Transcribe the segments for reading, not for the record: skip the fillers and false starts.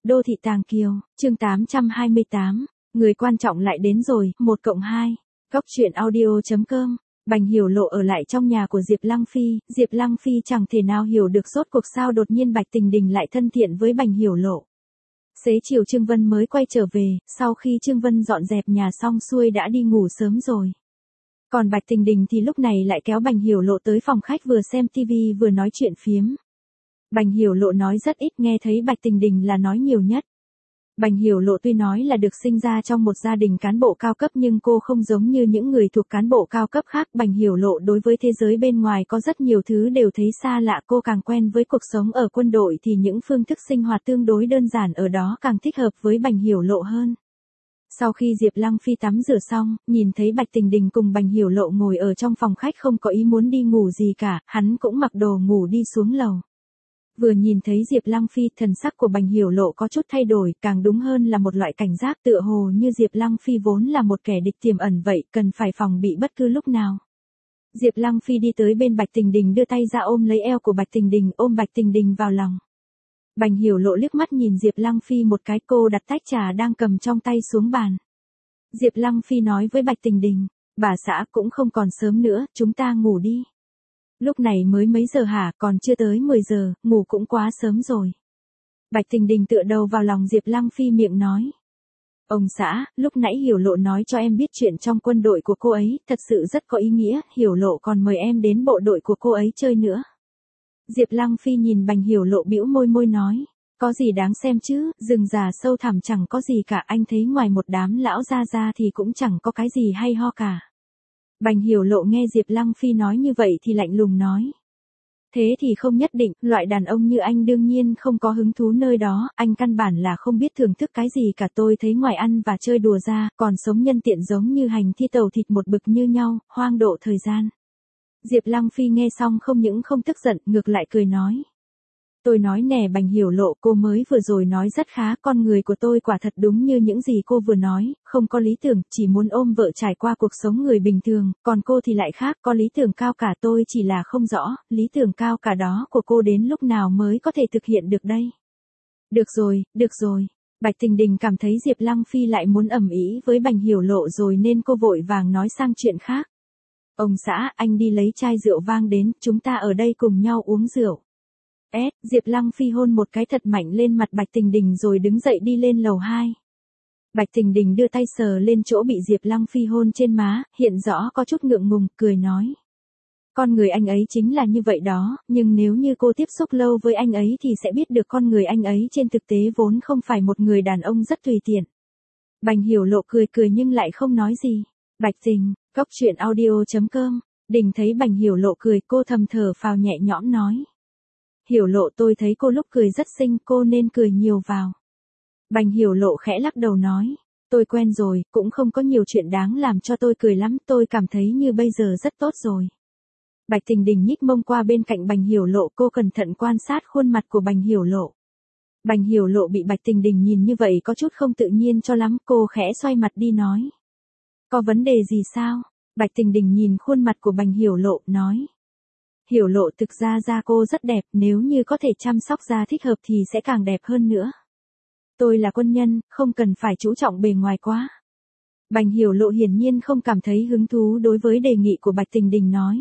Đô thị Tàng Kiều, chương 828, người quan trọng lại đến rồi, 1+2. Góc truyện audio.com. Bành Hiểu Lộ ở lại trong nhà của Diệp Lăng Phi chẳng thể nào hiểu được rốt cuộc sao đột nhiên Bạch Tình Đình lại thân thiện với Bành Hiểu Lộ. Xế chiều Trương Vân mới quay trở về, sau khi Trương Vân dọn dẹp nhà xong xuôi đã đi ngủ sớm rồi. Còn Bạch Tình Đình thì lúc này lại kéo Bành Hiểu Lộ tới phòng khách vừa xem tivi vừa nói chuyện phiếm. Bành Hiểu Lộ nói rất ít, nghe thấy Bạch Tình Đình là nói nhiều nhất. Bành Hiểu Lộ tuy nói là được sinh ra trong một gia đình cán bộ cao cấp nhưng cô không giống như những người thuộc cán bộ cao cấp khác. Bành Hiểu Lộ đối với thế giới bên ngoài có rất nhiều thứ đều thấy xa lạ, cô càng quen với cuộc sống ở quân đội thì những phương thức sinh hoạt tương đối đơn giản ở đó càng thích hợp với Bành Hiểu Lộ hơn. Sau khi Diệp Lăng Phi tắm rửa xong, nhìn thấy Bạch Tình Đình cùng Bành Hiểu Lộ ngồi ở trong phòng khách không có ý muốn đi ngủ gì cả, hắn cũng mặc đồ ngủ đi xuống lầu. Vừa nhìn thấy Diệp Lăng Phi, thần sắc của Bành Hiểu Lộ có chút thay đổi, càng đúng hơn là một loại cảnh giác, tựa hồ như Diệp Lăng Phi vốn là một kẻ địch tiềm ẩn vậy, cần phải phòng bị bất cứ lúc nào. Diệp Lăng Phi đi tới bên Bạch Tình Đình đưa tay ra ôm lấy eo của Bạch Tình Đình, ôm Bạch Tình Đình vào lòng. Bành Hiểu Lộ liếc mắt nhìn Diệp Lăng Phi một cái, cô đặt tách trà đang cầm trong tay xuống bàn. Diệp Lăng Phi nói với Bạch Tình Đình, bà xã cũng không còn sớm nữa, chúng ta ngủ đi. Lúc này mới mấy giờ hả, còn chưa tới 10 giờ, ngủ cũng quá sớm rồi. Bạch Tình Đình tựa đầu vào lòng Diệp Lăng Phi miệng nói. Ông xã, lúc nãy Hiểu Lộ nói cho em biết chuyện trong quân đội của cô ấy, thật sự rất có ý nghĩa, Hiểu Lộ còn mời em đến bộ đội của cô ấy chơi nữa. Diệp Lăng Phi nhìn Bành Hiểu Lộ bĩu môi nói. Có gì đáng xem chứ, rừng già sâu thẳm chẳng có gì cả, anh thấy ngoài một đám lão gia ra thì cũng chẳng có cái gì hay ho cả. Bành Hiểu Lộ nghe Diệp Lăng Phi nói như vậy thì lạnh lùng nói. Thế thì không nhất định, loại đàn ông như anh đương nhiên không có hứng thú nơi đó, anh căn bản là không biết thưởng thức cái gì cả, tôi thấy ngoài ăn và chơi đùa ra, còn sống nhân tiện giống như hành thi tàu thịt một bực như nhau, hoang độ thời gian. Diệp Lăng Phi nghe xong không những không tức giận, ngược lại cười nói. Tôi nói nè Bành Hiểu Lộ, cô mới vừa rồi nói rất khá, con người của tôi quả thật đúng như những gì cô vừa nói, không có lý tưởng, chỉ muốn ôm vợ trải qua cuộc sống người bình thường, còn cô thì lại khác, có lý tưởng cao cả, tôi chỉ là không rõ, lý tưởng cao cả đó của cô đến lúc nào mới có thể thực hiện được đây. Được rồi, Bạch Tình Đình cảm thấy Diệp Lăng Phi lại muốn ầm ĩ với Bành Hiểu Lộ rồi nên cô vội vàng nói sang chuyện khác. Ông xã, anh đi lấy chai rượu vang đến, chúng ta ở đây cùng nhau uống rượu. Diệp Lăng Phi hôn một cái thật mạnh lên mặt Bạch Tình Đình rồi đứng dậy đi lên lầu 2. Bạch Tình Đình đưa tay sờ lên chỗ bị Diệp Lăng Phi hôn trên má, hiện rõ có chút ngượng ngùng, cười nói. Con người anh ấy chính là như vậy đó, nhưng nếu như cô tiếp xúc lâu với anh ấy thì sẽ biết được con người anh ấy trên thực tế vốn không phải một người đàn ông rất tùy tiện. Bành Hiểu Lộ cười nhưng lại không nói gì. Bạch Tình, góc truyện audio.com. Đình thấy Bành Hiểu Lộ cười, cô thầm thở phào nhẹ nhõm nói. Hiểu Lộ, tôi thấy cô lúc cười rất xinh, cô nên cười nhiều vào. Bành Hiểu Lộ khẽ lắc đầu nói. Tôi quen rồi, cũng không có nhiều chuyện đáng làm cho tôi cười lắm, tôi cảm thấy như bây giờ rất tốt rồi. Bạch Tình Đình nhích mông qua bên cạnh Bành Hiểu Lộ, cô cẩn thận quan sát khuôn mặt của Bành Hiểu Lộ. Bành Hiểu Lộ bị Bạch Tình Đình nhìn như vậy có chút không tự nhiên cho lắm, cô khẽ xoay mặt đi nói. Có vấn đề gì sao? Bạch Tình Đình nhìn khuôn mặt của Bành Hiểu Lộ, nói. Hiểu Lộ, thực ra da cô rất đẹp, nếu như có thể chăm sóc da thích hợp thì sẽ càng đẹp hơn nữa. Tôi là quân nhân, không cần phải chú trọng bề ngoài quá. Bành Hiểu Lộ hiển nhiên không cảm thấy hứng thú đối với đề nghị của Bạch Tình Đình nói.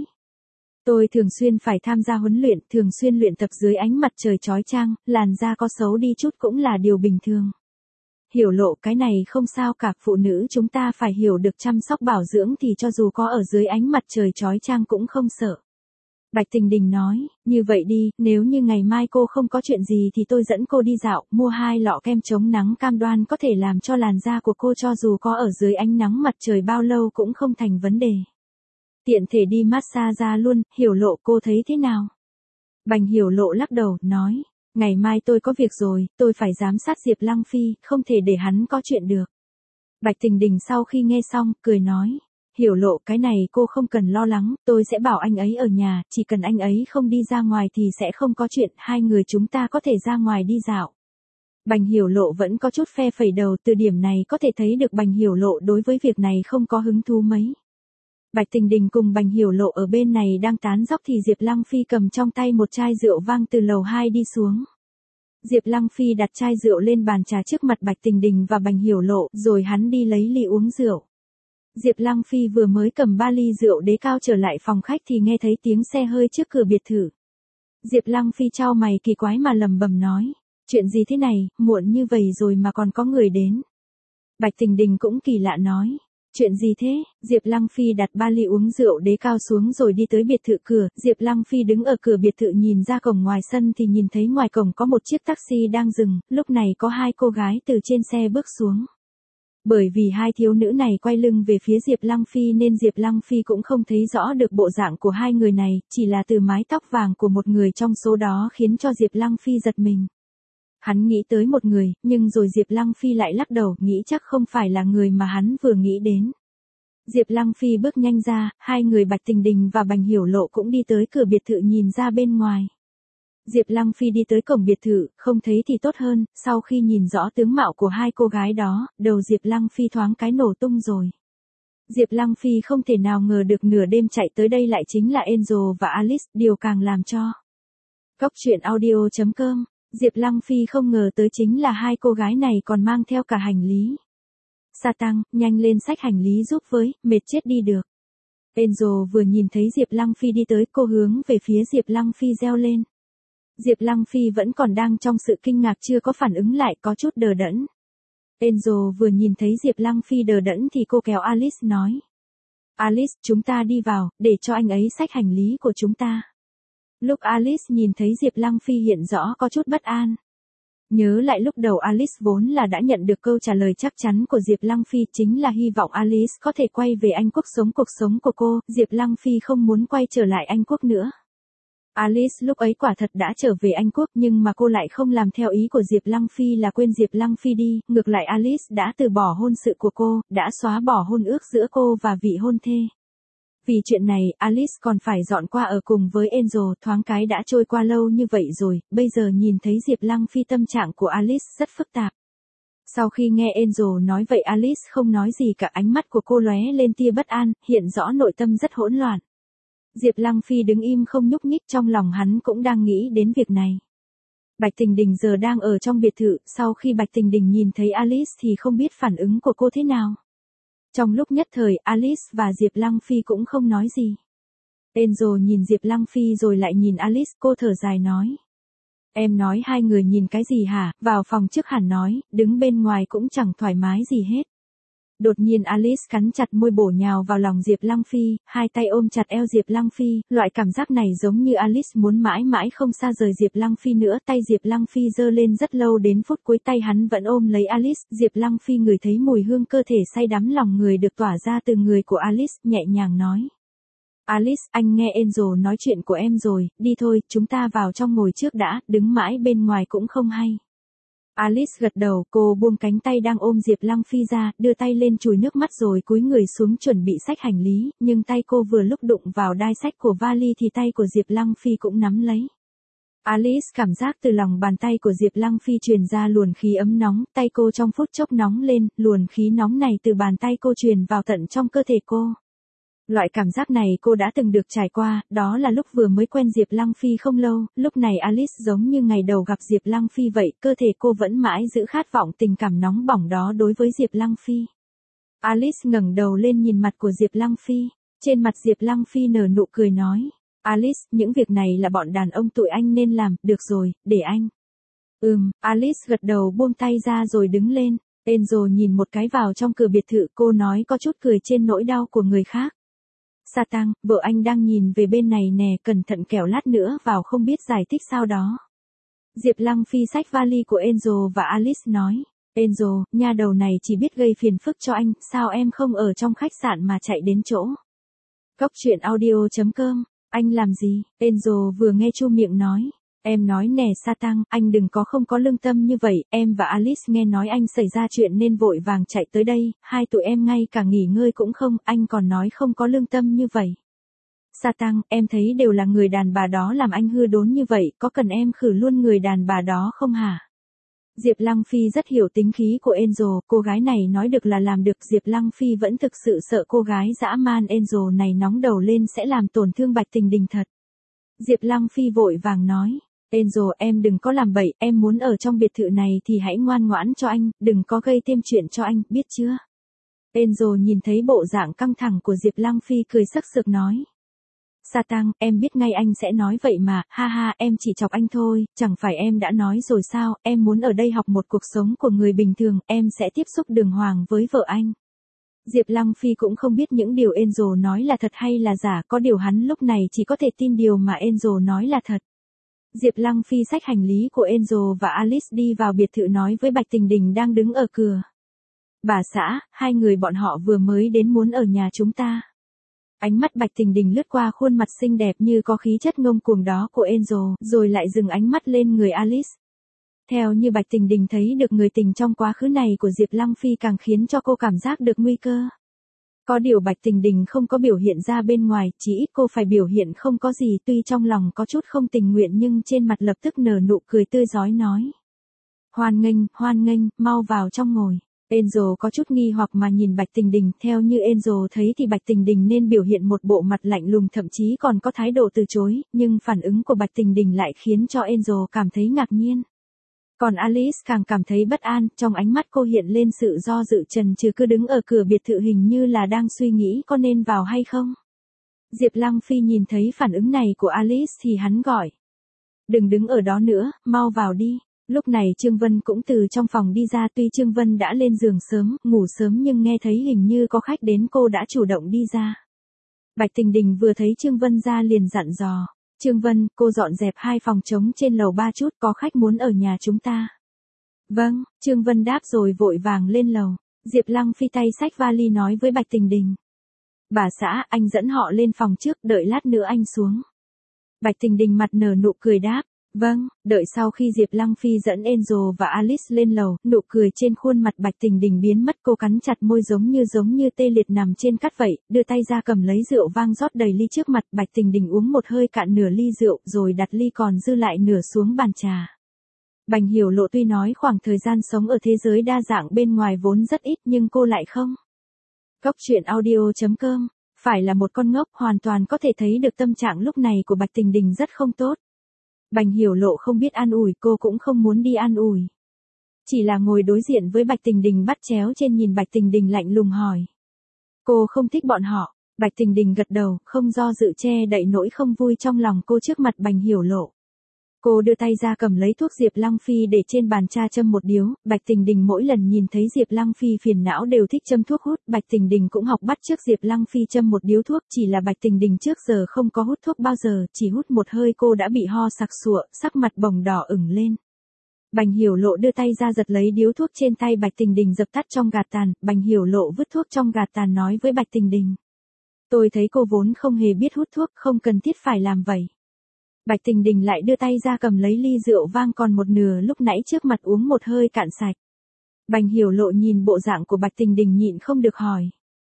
Tôi thường xuyên phải tham gia huấn luyện, thường xuyên luyện tập dưới ánh mặt trời chói chang, làn da có xấu đi chút cũng là điều bình thường. Hiểu Lộ, cái này không sao cả, phụ nữ chúng ta phải hiểu được chăm sóc bảo dưỡng thì cho dù có ở dưới ánh mặt trời chói chang cũng không sợ. Bạch Tình Đình nói, như vậy đi, nếu như ngày mai cô không có chuyện gì thì tôi dẫn cô đi dạo, mua 2 lọ kem chống nắng cam đoan có thể làm cho làn da của cô cho dù có ở dưới ánh nắng mặt trời bao lâu cũng không thành vấn đề. Tiện thể đi massage da luôn, Hiểu Lộ, cô thấy thế nào? Bành Hiểu Lộ lắc đầu, nói, ngày mai tôi có việc rồi, tôi phải giám sát Diệp Lăng Phi, không thể để hắn có chuyện được. Bạch Tình Đình sau khi nghe xong, cười nói. Hiểu Lộ, cái này cô không cần lo lắng, tôi sẽ bảo anh ấy ở nhà, chỉ cần anh ấy không đi ra ngoài thì sẽ không có chuyện, hai người chúng ta có thể ra ngoài đi dạo. Bành Hiểu Lộ vẫn có chút phe phẩy đầu, từ điểm này có thể thấy được Bành Hiểu Lộ đối với việc này không có hứng thú mấy. Bạch Tình Đình cùng Bành Hiểu Lộ ở bên này đang tán dóc thì Diệp Lăng Phi cầm trong tay một chai rượu vang từ lầu 2 đi xuống. Diệp Lăng Phi đặt chai rượu lên bàn trà trước mặt Bạch Tình Đình và Bành Hiểu Lộ, rồi hắn đi lấy ly uống rượu. Diệp Lăng Phi vừa mới cầm 3 ly rượu đế cao trở lại phòng khách thì nghe thấy tiếng xe hơi trước cửa biệt thự. Diệp Lăng Phi chau mày kỳ quái mà lẩm bẩm nói, chuyện gì thế này, muộn như vậy rồi mà còn có người đến. Bạch Tình Đình cũng kỳ lạ nói, chuyện gì thế? Diệp Lăng Phi đặt 3 ly uống rượu đế cao xuống rồi đi tới biệt thự cửa. Diệp Lăng Phi đứng ở cửa biệt thự nhìn ra cổng ngoài sân thì nhìn thấy ngoài cổng có một chiếc taxi đang dừng, lúc này có 2 cô gái từ trên xe bước xuống. Bởi vì 2 thiếu nữ này quay lưng về phía Diệp Lăng Phi nên Diệp Lăng Phi cũng không thấy rõ được bộ dạng của 2 người này, chỉ là từ mái tóc vàng của một người trong số đó khiến cho Diệp Lăng Phi giật mình. Hắn nghĩ tới một người, nhưng rồi Diệp Lăng Phi lại lắc đầu, nghĩ chắc không phải là người mà hắn vừa nghĩ đến. Diệp Lăng Phi bước nhanh ra, 2 người Bạch Tình Đình và Bành Hiểu Lộ cũng đi tới cửa biệt thự nhìn ra bên ngoài. Diệp Lăng Phi đi tới cổng biệt thự, không thấy thì tốt hơn, sau khi nhìn rõ tướng mạo của 2 cô gái đó, đầu Diệp Lăng Phi thoáng cái nổ tung rồi. Diệp Lăng Phi không thể nào ngờ được nửa đêm chạy tới đây lại chính là Angel và Alice, điều càng làm cho. Góc truyện audio.com, Diệp Lăng Phi không ngờ tới chính là 2 cô gái này còn mang theo cả hành lý. Sa Tăng, nhanh lên xách hành lý giúp với, mệt chết đi được. Angel vừa nhìn thấy Diệp Lăng Phi đi tới, cô hướng về phía Diệp Lăng Phi reo lên. Diệp Lăng Phi vẫn còn đang trong sự kinh ngạc chưa có phản ứng lại, có chút đờ đẫn. Angel vừa nhìn thấy Diệp Lăng Phi đờ đẫn thì cô kéo Alice nói. Alice, chúng ta đi vào, để cho anh ấy xách hành lý của chúng ta. Lúc Alice nhìn thấy Diệp Lăng Phi hiện rõ có chút bất an. Nhớ lại lúc đầu Alice vốn là đã nhận được câu trả lời chắc chắn của Diệp Lăng Phi, chính là hy vọng Alice có thể quay về Anh Quốc sống cuộc sống của cô, Diệp Lăng Phi không muốn quay trở lại Anh Quốc nữa. Alice lúc ấy quả thật đã trở về Anh Quốc nhưng mà cô lại không làm theo ý của Diệp Lăng Phi là quên Diệp Lăng Phi đi, ngược lại Alice đã từ bỏ hôn sự của cô, đã xóa bỏ hôn ước giữa cô và vị hôn thê. Vì chuyện này, Alice còn phải dọn qua ở cùng với Angel, thoáng cái đã trôi qua lâu như vậy rồi, bây giờ nhìn thấy Diệp Lăng Phi tâm trạng của Alice rất phức tạp. Sau khi nghe Angel nói vậy Alice không nói gì cả, ánh mắt của cô lóe lên tia bất an, hiện rõ nội tâm rất hỗn loạn. Diệp Lăng Phi đứng im không nhúc nhích, trong lòng hắn cũng đang nghĩ đến việc này. Bạch Tình Đình giờ đang ở trong biệt thự, sau khi Bạch Tình Đình nhìn thấy Alice thì không biết phản ứng của cô thế nào. Trong lúc nhất thời, Alice và Diệp Lăng Phi cũng không nói gì. Angel nhìn Diệp Lăng Phi rồi lại nhìn Alice, cô thở dài nói. Em nói 2 người nhìn cái gì hả, vào phòng trước hẳn nói, đứng bên ngoài cũng chẳng thoải mái gì hết. Đột nhiên Alice cắn chặt môi bổ nhào vào lòng Diệp Lăng Phi, 2 tay ôm chặt eo Diệp Lăng Phi, loại cảm giác này giống như Alice muốn mãi mãi không xa rời Diệp Lăng Phi nữa, tay Diệp Lăng Phi giơ lên rất lâu đến phút cuối tay hắn vẫn ôm lấy Alice, Diệp Lăng Phi ngửi thấy mùi hương cơ thể say đắm lòng người được tỏa ra từ người của Alice, nhẹ nhàng nói. Alice, anh nghe Angel nói chuyện của em rồi, đi thôi, chúng ta vào trong ngồi trước đã, đứng mãi bên ngoài cũng không hay. Alice gật đầu, cô buông cánh tay đang ôm Diệp Lăng Phi ra, đưa tay lên chùi nước mắt rồi cúi người xuống chuẩn bị xách hành lý, nhưng tay cô vừa lúc đụng vào đai xách của vali thì tay của Diệp Lăng Phi cũng nắm lấy. Alice cảm giác từ lòng bàn tay của Diệp Lăng Phi truyền ra luồng khí ấm nóng, tay cô trong phút chốc nóng lên, luồng khí nóng này từ bàn tay cô truyền vào tận trong cơ thể cô. Loại cảm giác này cô đã từng được trải qua, đó là lúc vừa mới quen Diệp Lăng Phi không lâu, lúc này Alice giống như ngày đầu gặp Diệp Lăng Phi vậy, cơ thể cô vẫn mãi giữ khát vọng tình cảm nóng bỏng đó đối với Diệp Lăng Phi. Alice ngẩng đầu lên nhìn mặt của Diệp Lăng Phi, trên mặt Diệp Lăng Phi nở nụ cười nói, Alice, những việc này là bọn đàn ông tụi anh nên làm, được rồi, để anh. Alice gật đầu buông tay ra rồi đứng lên, Angel nhìn một cái vào trong cửa biệt thự, cô nói có chút cười trên nỗi đau của người khác. Sa Tăng, vợ anh đang nhìn về bên này nè, cẩn thận kẻo lát nữa vào không biết giải thích sao đó. Diệp Lăng Phi xách vali của Angel và Alice nói, Angel, nha đầu này chỉ biết gây phiền phức cho anh, sao em không ở trong khách sạn mà chạy đến chỗ. Góc truyện audio.com, anh làm gì? Angel vừa nghe chu miệng nói. Em nói nè Sa Tăng, anh đừng có không có lương tâm như vậy, em và Alice nghe nói anh xảy ra chuyện nên vội vàng chạy tới đây, 2 tụi em ngay cả nghỉ ngơi cũng không, anh còn nói không có lương tâm như vậy. Sa Tăng, em thấy đều là người đàn bà đó làm anh hư đốn như vậy, có cần em khử luôn người đàn bà đó không hả? Diệp Lăng Phi rất hiểu tính khí của Angel, cô gái này nói được là làm được, Diệp Lăng Phi vẫn thực sự sợ cô gái dã man Angel này nóng đầu lên sẽ làm tổn thương Bạch Tình Đình thật. Diệp Lăng Phi vội vàng nói, Angel, em đừng có làm bậy, em muốn ở trong biệt thự này thì hãy ngoan ngoãn cho anh, đừng có gây thêm chuyện cho anh, biết chưa? Angel nhìn thấy bộ dạng căng thẳng của Diệp Lăng Phi cười sắc sực nói. Sa Tăng, em biết ngay anh sẽ nói vậy mà, ha ha, em chỉ chọc anh thôi, chẳng phải em đã nói rồi sao, em muốn ở đây học một cuộc sống của người bình thường, em sẽ tiếp xúc đường hoàng với vợ anh. Diệp Lăng Phi cũng không biết những điều Angel nói là thật hay là giả, có điều hắn lúc này chỉ có thể tin điều mà Angel nói là thật. Diệp Lăng Phi xách hành lý của Angel và Alice đi vào biệt thự nói với Bạch Tình Đình đang đứng ở cửa. Bà xã, hai người bọn họ vừa mới đến muốn ở nhà chúng ta. Ánh mắt Bạch Tình Đình lướt qua khuôn mặt xinh đẹp như có khí chất ngông cuồng đó của Angel, rồi lại dừng ánh mắt lên người Alice. Theo như Bạch Tình Đình thấy được người tình trong quá khứ này của Diệp Lăng Phi càng khiến cho cô cảm giác được nguy cơ. Có điều Bạch Tình Đình không có biểu hiện ra bên ngoài, chỉ ít cô phải biểu hiện không có gì, tuy trong lòng có chút không tình nguyện nhưng trên mặt lập tức nở nụ cười tươi rói nói. Hoan nghênh, mau vào trong ngồi. Angel có chút nghi hoặc mà nhìn Bạch Tình Đình, theo như Angel thấy thì Bạch Tình Đình nên biểu hiện một bộ mặt lạnh lùng thậm chí còn có thái độ từ chối, nhưng phản ứng của Bạch Tình Đình lại khiến cho Angel cảm thấy ngạc nhiên. Còn Alice càng cảm thấy bất an, trong ánh mắt cô hiện lên sự do dự chần chừ, cứ đứng ở cửa biệt thự hình như là đang suy nghĩ có nên vào hay không. Diệp Lăng Phi nhìn thấy phản ứng này của Alice thì hắn gọi. Đừng đứng ở đó nữa, mau vào đi. Lúc này Trương Vân cũng từ trong phòng đi ra, tuy Trương Vân đã lên giường sớm, ngủ sớm nhưng nghe thấy hình như có khách đến cô đã chủ động đi ra. Bạch Tình Đình vừa thấy Trương Vân ra liền dặn dò. Trương Vân, cô dọn dẹp 2 phòng trống trên lầu 3 chút, có khách muốn ở nhà chúng ta. Vâng, Trương Vân đáp rồi vội vàng lên lầu. Diệp Lăng Phi tay xách vali nói với Bạch Tình Đình. Bà xã, anh dẫn họ lên phòng trước, đợi lát nữa anh xuống. Bạch Tình Đình mặt nở nụ cười đáp. Vâng, đợi sau khi Diệp Lăng Phi dẫn Angel và Alice lên lầu, nụ cười trên khuôn mặt Bạch Tình Đình biến mất, cô cắn chặt môi giống như tê liệt nằm trên cát vậy, đưa tay ra cầm lấy rượu vang rót đầy ly trước mặt, Bạch Tình Đình uống một hơi cạn nửa ly rượu rồi đặt ly còn dư lại nửa xuống bàn trà. Bành Hiểu Lộ tuy nói khoảng thời gian sống ở thế giới đa dạng bên ngoài vốn rất ít nhưng cô lại không. Cốc truyện audio.com, phải là một con ngốc, hoàn toàn có thể thấy được tâm trạng lúc này của Bạch Tình Đình rất không tốt. Bành Hiểu Lộ không biết an ủi, cô cũng không muốn đi an ủi. Chỉ là ngồi đối diện với Bạch Tình Đình bắt chéo trên nhìn Bạch Tình Đình lạnh lùng hỏi. Cô không thích bọn họ. Bạch Tình Đình gật đầu, không do dự che đậy nỗi không vui trong lòng cô trước mặt Bành Hiểu Lộ. Cô đưa tay ra cầm lấy thuốc Diệp Lăng Phi để trên bàn trà châm một điếu, Bạch Tình Đình mỗi lần nhìn thấy Diệp Lăng Phi phiền não đều thích châm thuốc hút, Bạch Tình Đình cũng học bắt chước Diệp Lăng Phi châm một điếu thuốc, chỉ là Bạch Tình Đình trước giờ không có hút thuốc bao giờ, chỉ hút một hơi cô đã bị ho sặc sụa, sắc mặt bồng đỏ ửng lên. Bành Hiểu Lộ đưa tay ra giật lấy điếu thuốc trên tay Bạch Tình Đình dập tắt trong gạt tàn, Bành Hiểu Lộ vứt thuốc trong gạt tàn nói với Bạch Tình Đình. Tôi thấy cô vốn không hề biết hút thuốc, không cần thiết phải làm vậy. Bạch Tình Đình lại đưa tay ra cầm lấy ly rượu vang còn một nửa lúc nãy trước mặt uống một hơi cạn sạch. Bành Hiểu Lộ nhìn bộ dạng của Bạch Tình Đình nhịn không được hỏi.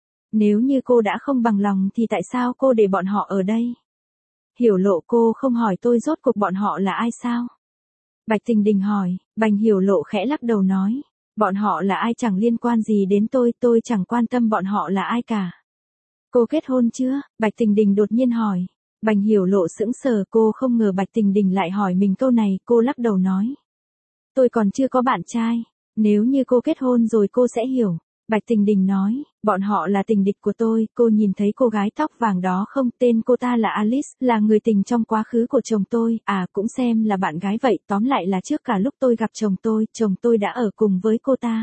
Nếu như cô đã không bằng lòng thì tại sao cô để bọn họ ở đây? Hiểu Lộ, cô không hỏi tôi rốt cuộc bọn họ là ai sao? Bạch Tình Đình hỏi, Bành Hiểu Lộ khẽ lắc đầu nói. Bọn họ là ai chẳng liên quan gì đến tôi chẳng quan tâm bọn họ là ai cả. Cô kết hôn chưa? Bạch Tình Đình đột nhiên hỏi. Bành Hiểu Lộ sững sờ, cô không ngờ Bạch Tình Đình lại hỏi mình câu này, cô lắc đầu nói. Tôi còn chưa có bạn trai, nếu như cô kết hôn rồi cô sẽ hiểu. Bạch Tình Đình nói, bọn họ là tình địch của tôi, cô nhìn thấy cô gái tóc vàng đó không, tên cô ta là Alice, là người tình trong quá khứ của chồng tôi, cũng xem là bạn gái vậy, tóm lại là trước cả lúc tôi gặp chồng tôi đã ở cùng với cô ta.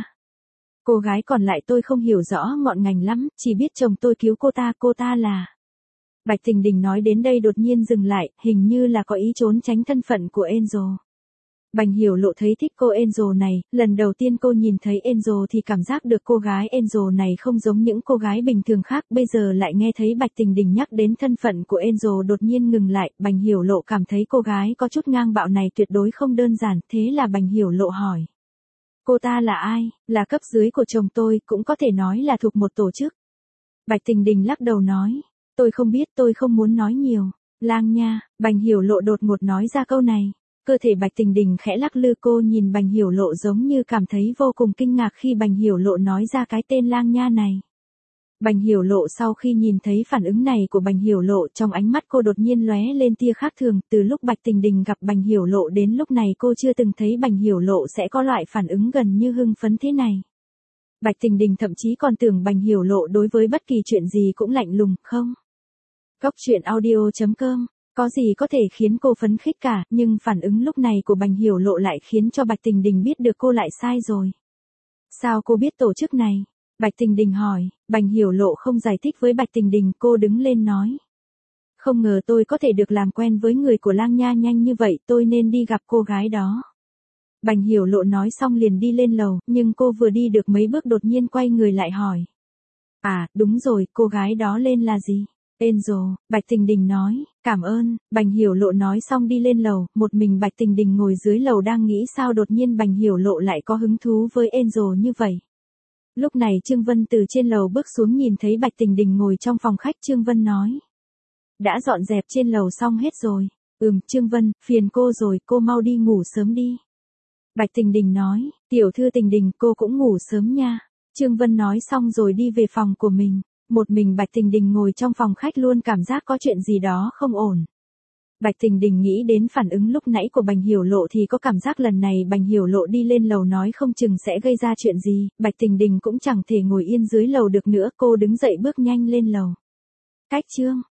Cô gái còn lại tôi không hiểu rõ ngọn ngành lắm, chỉ biết chồng tôi cứu cô ta là... Bạch Tình Đình nói đến đây đột nhiên dừng lại, hình như là có ý trốn tránh thân phận của Angel. Bành Hiểu Lộ thấy thích cô Angel này, lần đầu tiên cô nhìn thấy Angel thì cảm giác được cô gái Angel này không giống những cô gái bình thường khác, bây giờ lại nghe thấy Bạch Tình Đình nhắc đến thân phận của Angel đột nhiên ngừng lại, Bành Hiểu Lộ cảm thấy cô gái có chút ngang bạo này tuyệt đối không đơn giản, thế là Bành Hiểu Lộ hỏi. Cô ta là ai? Là cấp dưới của chồng tôi, cũng có thể nói là thuộc một tổ chức. Bạch Tình Đình lắc đầu nói. Tôi không biết, tôi không muốn nói nhiều. Lang Nha, Bành Hiểu Lộ đột ngột nói ra câu này. Cơ thể Bạch Tình Đình khẽ lắc lư, cô nhìn Bành Hiểu Lộ giống như cảm thấy vô cùng kinh ngạc khi Bành Hiểu Lộ nói ra cái tên Lang Nha này. Bành Hiểu Lộ sau khi nhìn thấy phản ứng này của Bành Hiểu Lộ, trong ánh mắt cô đột nhiên lóe lên tia khác thường, từ lúc Bạch Tình Đình gặp Bành Hiểu Lộ đến lúc này cô chưa từng thấy Bành Hiểu Lộ sẽ có loại phản ứng gần như hưng phấn thế này. Bạch Tình Đình thậm chí còn tưởng Bành Hiểu Lộ đối với bất kỳ chuyện gì cũng lạnh lùng, không. Góc truyện audio.com, có gì có thể khiến cô phấn khích cả, nhưng phản ứng lúc này của Bành Hiểu Lộ lại khiến cho Bạch Tình Đình biết được cô lại sai rồi. Sao cô biết tổ chức này? Bạch Tình Đình hỏi. Bành Hiểu Lộ không giải thích với Bạch Tình Đình, cô đứng lên nói. Không ngờ tôi có thể được làm quen với người của Lang Nha nhanh như vậy, tôi nên đi gặp cô gái đó. Bành Hiểu Lộ nói xong liền đi lên lầu, nhưng cô vừa đi được mấy bước đột nhiên quay người lại hỏi. À, đúng rồi, cô gái đó lên là gì? Angel, Bạch Tình Đình nói. Cảm ơn. Bành Hiểu Lộ nói xong đi lên lầu, một mình Bạch Tình Đình ngồi dưới lầu đang nghĩ sao đột nhiên Bành Hiểu Lộ lại có hứng thú với Angel như vậy. Lúc này Trương Vân từ trên lầu bước xuống nhìn thấy Bạch Tình Đình ngồi trong phòng khách, Trương Vân nói. Đã dọn dẹp trên lầu xong hết rồi. Trương Vân, phiền cô rồi, cô mau đi ngủ sớm đi. Bạch Tình Đình nói. Tiểu thư Tình Đình, cô cũng ngủ sớm nha. Trương Vân nói xong rồi đi về phòng của mình. Một mình Bạch Tình Đình ngồi trong phòng khách luôn cảm giác có chuyện gì đó không ổn. Bạch Tình Đình nghĩ đến phản ứng lúc nãy của Bành Hiểu Lộ thì có cảm giác lần này Bành Hiểu Lộ đi lên lầu nói không chừng sẽ gây ra chuyện gì, Bạch Tình Đình cũng chẳng thể ngồi yên dưới lầu được nữa, cô đứng dậy bước nhanh lên lầu. Cách chương